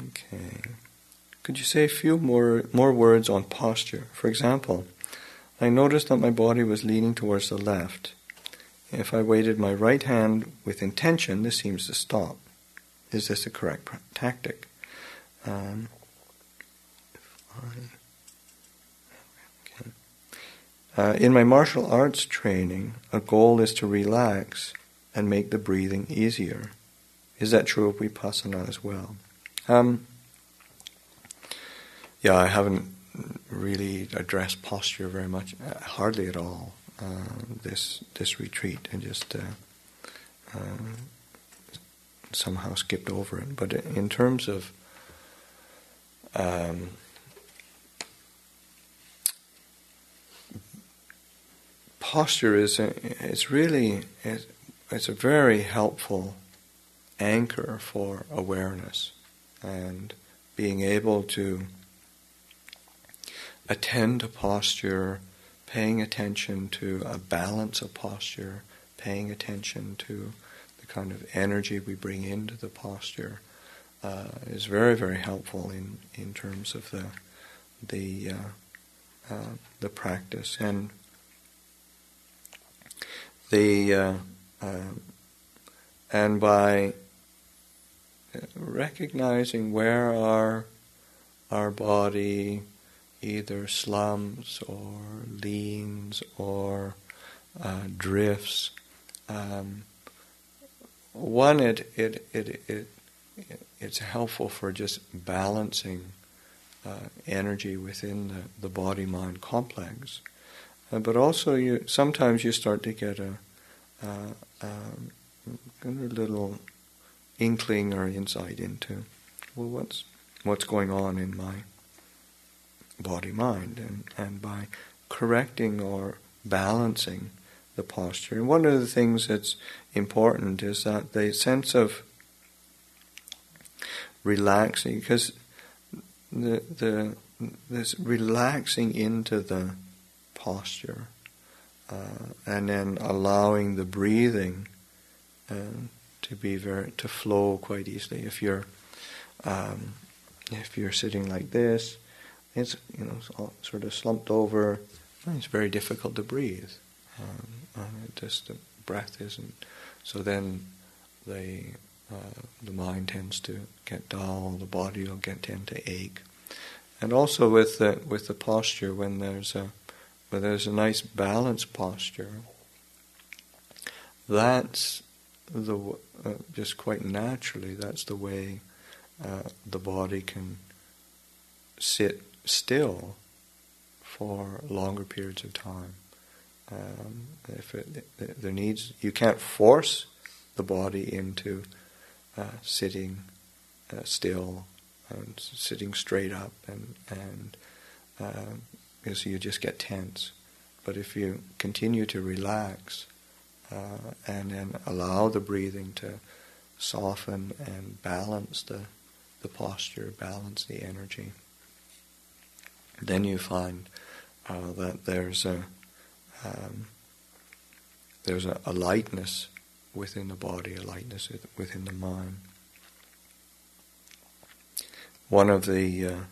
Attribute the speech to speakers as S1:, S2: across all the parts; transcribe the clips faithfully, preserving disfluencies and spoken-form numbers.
S1: Okay. Could you say a few more more words on posture? For example, I noticed that my body was leaning towards the left. If I weighted my right hand with intention, this seems to stop. Is this the correct pr- tactic? Um, if I, okay. uh, in my martial arts training, a goal is to relax and make the breathing easier. Is that true of Vipassana as well? Um, yeah, I haven't really addressed posture very much, uh, hardly at all, uh, this this retreat, and just uh, uh, somehow skipped over it. But in terms of um, posture, is a, it's really it's, it's a very helpful anchor for awareness and being able to attend to posture, paying attention to a balance of posture, paying attention to the kind of energy we bring into the posture uh, is very, very helpful in, in terms of the the uh, uh, the practice. And the uh, uh, and by recognizing where our our body either slumps or leans or uh, drifts. Um, one, it, it it it it's helpful for just balancing uh, energy within the, the body-mind complex. Uh, but also, you sometimes you start to get a, uh, um, a little inkling or insight into, well, what's what's going on in my body-mind, and, and by correcting or balancing the posture. And one of the things that's important is that the sense of relaxing, because the the this relaxing into the posture uh, and then allowing the breathing uh, to be very to flow quite easily. If you're um, if you're sitting like this, it's you know all sort of slumped over. It's very difficult to breathe. Um, uh, it just the breath isn't. So then the uh, the mind tends to get dull. The body will get tend to ache. And also with the with the posture, when there's a when there's a nice balanced posture, that's the uh, just quite naturally that's the way uh, the body can sit still for longer periods of time. Um, if it, it, there needs, you can't force the body into uh, sitting uh, still and sitting straight up, and and uh, so you just get tense. But if you continue to relax uh, and then allow the breathing to soften and balance the the posture, balance the energy, then you find uh, that there's a um, there's a, a lightness within the body, a lightness within the mind. One of the uh,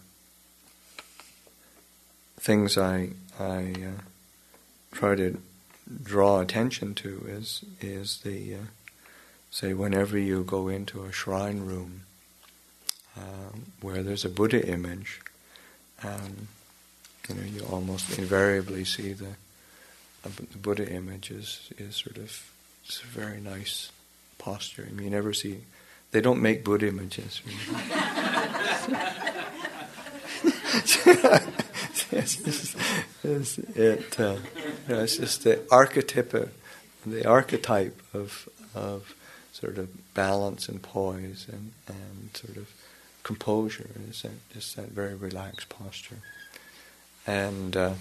S1: things I I uh, try to draw attention to is is the uh, say whenever you go into a shrine room uh, where there's a Buddha image, um, you know, you almost invariably see the, uh, the Buddha image is, is sort of it's a very nice posture. I mean, you never see, they don't make Buddha images. it's, it's, it's, it, uh, you know, it's just the archetype, the archetype of of sort of balance and poise and, and sort of composure is that, just that very relaxed posture. And uh,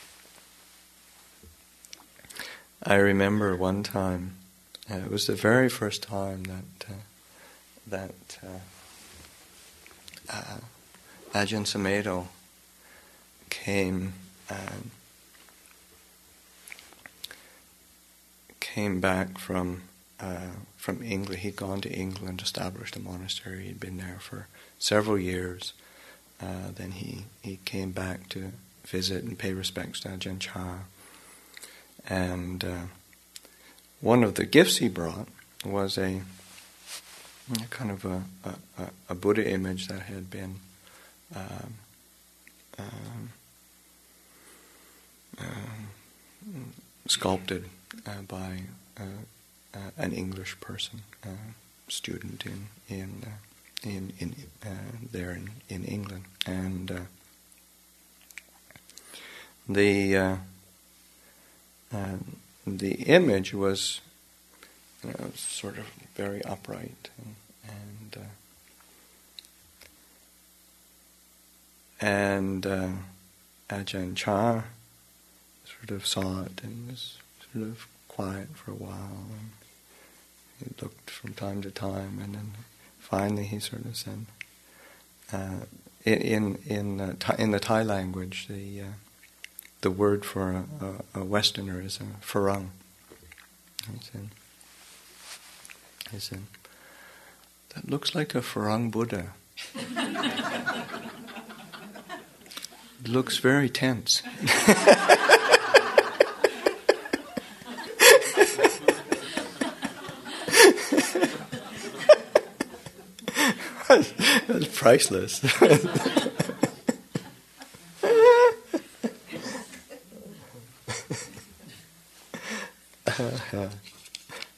S1: I remember one time, uh, it was the very first time that uh, that uh, uh, Ajahn Sumedho came um, came back from uh, from England. He'd gone to England, established a monastery. He'd been there for several years. Uh, then he, he came back to visit and pay respects to Ajahn Chah. And uh, one of the gifts he brought was a, a kind of a, a, a Buddha image that had been um, um, um, sculpted uh, by uh, uh, an English person, uh, student in in uh, in, in uh, there in, in England, and uh, the uh, uh, the image was, you know, sort of very upright, and and, uh, and uh, Ajahn Chah sort of saw it and was sort of quiet for a while, and he looked from time to time, and then finally he sort of said, uh, in in uh, Thai, in the Thai language, the uh, the word for a, a, a Westerner is a farang. He said, he said, that looks like a farang Buddha. It looks very tense. That's priceless. uh,